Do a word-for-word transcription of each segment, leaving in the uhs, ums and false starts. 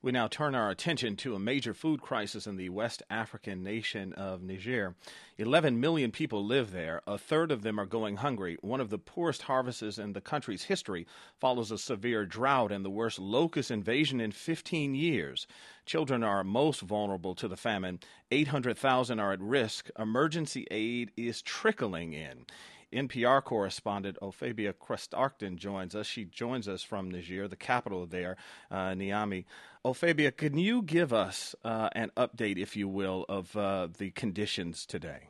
We now turn our attention to a major food crisis in the West African nation of Niger. eleven million people live there. A third of them are going hungry. One of the poorest harvests in the country's history follows a severe drought and the worst locust invasion in fifteen years. Children are most vulnerable to the famine. eight hundred thousand are at risk. Emergency aid is trickling in. N P R correspondent Ophebia Christ-Arcton joins us. She joins us from Niger, the capital there, uh, Niamey. Ophebia, can you give us uh, an update, if you will, of uh, the conditions today?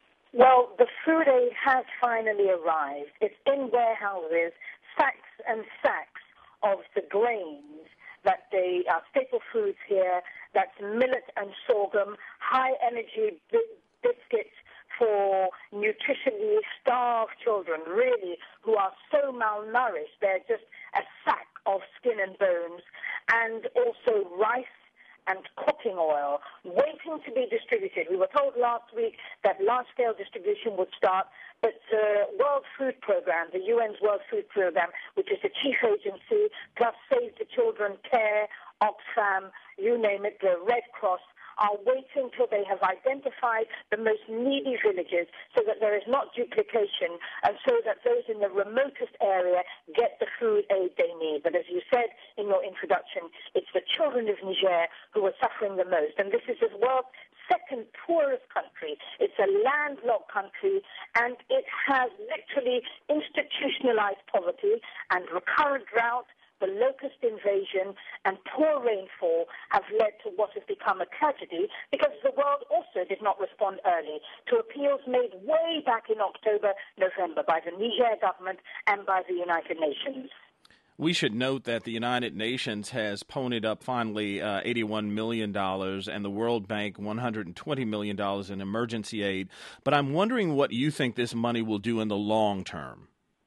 Well, the food aid has finally arrived. It's in warehouses, sacks and sacks of the grains that they are staple foods here. That's millet and sorghum, high-energy biscuits for nutritionally starved children, really, who are so malnourished. They're just a sack of skin and bones, and also rice and cooking oil waiting to be distributed. We were told last week that large-scale distribution would start, but the World Food Programme, the U N's World Food Programme, which is the chief agency, plus Save the Children, CARE, Oxfam, you name it, the Red Cross, are waiting till they have identified the most needy villages so that there is not duplication and so that those in the remotest area get the food aid they need. But as you said in your introduction, it's the children of Niger who are suffering the most. And this is the world's second poorest country. It's a landlocked country, and it has literally institutionalized poverty and recurrent drought. The locust invasion and poor rainfall have led to what has become a tragedy because the world also did not respond early to appeals made way back in October, November by the Niger government and by the United Nations. We should note that the United Nations has ponied up finally uh, eighty-one million dollars and the World Bank one hundred twenty million dollars in emergency aid. But I'm wondering what you think this money will do in the long term.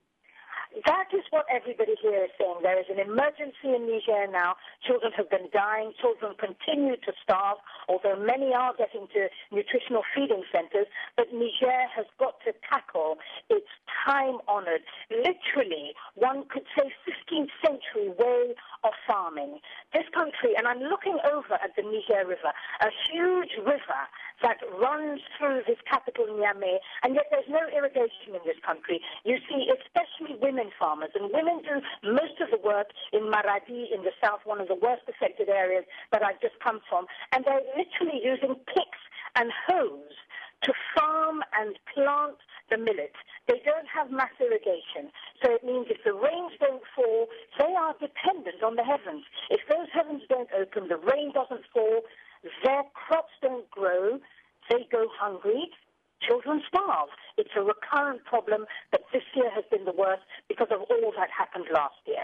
That is what everybody here is saying. There is an emergency in Niger now. Children have been dying. Children continue to starve, although many are getting to nutritional feeding centers. But Niger has got to tackle its time-honored, literally, one could say fifteenth century way of farming. This country, and I'm looking over at the Niger River, a huge river that runs through this capital, Niamey, and yet there's no irrigation in this country. You see, especially women farmers, and women do most of the work in Maradi in the south, one of the worst affected areas that I've just come from, and they're literally using picks and hoes to farm and plant the millet. They don't have mass irrigation, so it means if the rains don't fall, they are dependent on the heavens. If those heavens don't open, the rain doesn't fall, their crops don't grow, they go hungry, children starve. It's a recurrent problem, but this year has been the worst because of all that happened last year.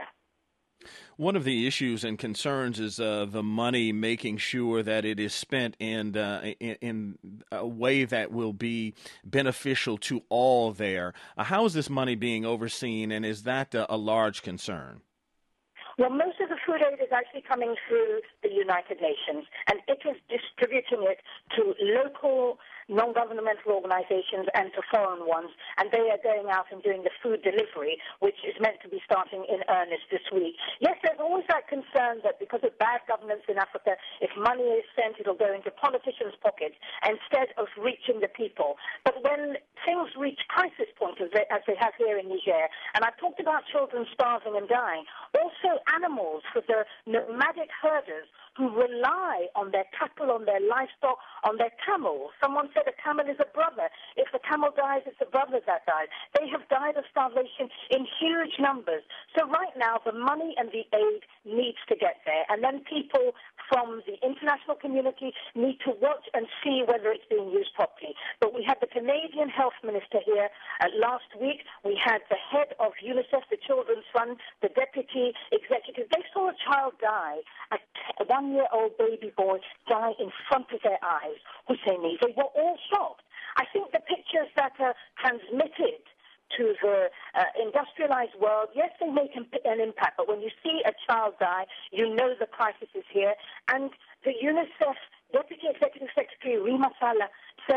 One of the issues and concerns is uh, the money, making sure that it is spent in, uh, in, in a way that will be beneficial to all there. Uh, how is this money being overseen, and is that uh, a large concern? Well, most of the food aid is actually coming through the United Nations, and it is distributing it to local non-governmental organizations and to foreign ones, and they are going out and doing the food delivery, which is meant to be starting in earnest this week. Yes, there's always that concern that because of bad governance in Africa, if money is sent, it'll go into politicians' pockets instead of reaching the people. But when things reach crisis points, as they, as they have here in Niger, and I've talked about children starving and dying, also animals for the nomadic herders who rely on their cattle, on their livestock, on their camels. Someone said a camel is a brother. If the camel dies, it's a brother that dies. They have died of starvation in huge numbers. So right now, the money and the aid needs to get there. And then people from the international community need to watch and see whether it's being used properly. But we had the Canadian health minister here uh, last week. We had the head of UNICEF, the Children's Fund, the deputy executive. They saw a child die, a one-year-old baby boy die in front of their eyes. Husseini, they were all shocked. I think the pictures that are transmitted to the uh, industrialized world, yes, they make an impact, but when you see a child die, you know the crisis is here. And the UNICEF Deputy Executive Secretary, Rima Salah, said,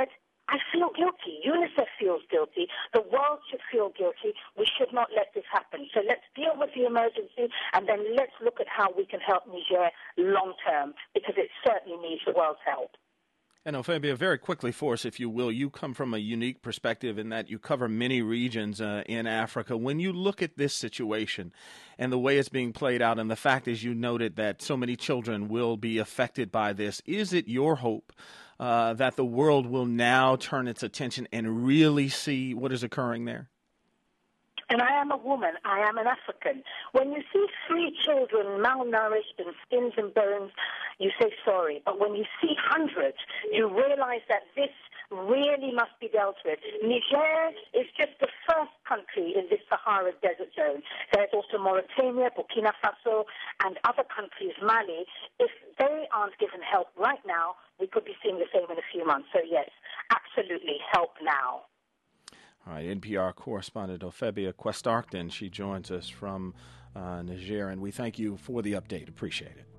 I feel guilty. UNICEF feels guilty. The world should feel guilty. We should not let this happen. So let's deal with the emergency, and then let's look at how we can help Niger long term, because it certainly needs the world's help. And Ophabia, very quickly for us, if you will, you come from a unique perspective in that you cover many regions uh, in Africa. When you look at this situation and the way it's being played out, and the fact, as you noted, that so many children will be affected by this, is it your hope uh, that the world will now turn its attention and really see what is occurring there? And I am a woman. I am an African. When you see three children malnourished and skins and bones, you say sorry. But when you see hundreds, you realize that this really must be dealt with. Niger is just the first country in this Sahara Desert Zone. There's also Mauritania, Burkina Faso, and other countries, Mali. If they aren't given help right now, we could be seeing the same in a few months. So yes, absolutely, help now. All right, N P R correspondent Ophabia Quest-Arcton, she joins us from uh, Niger, and we thank you for the update. Appreciate it.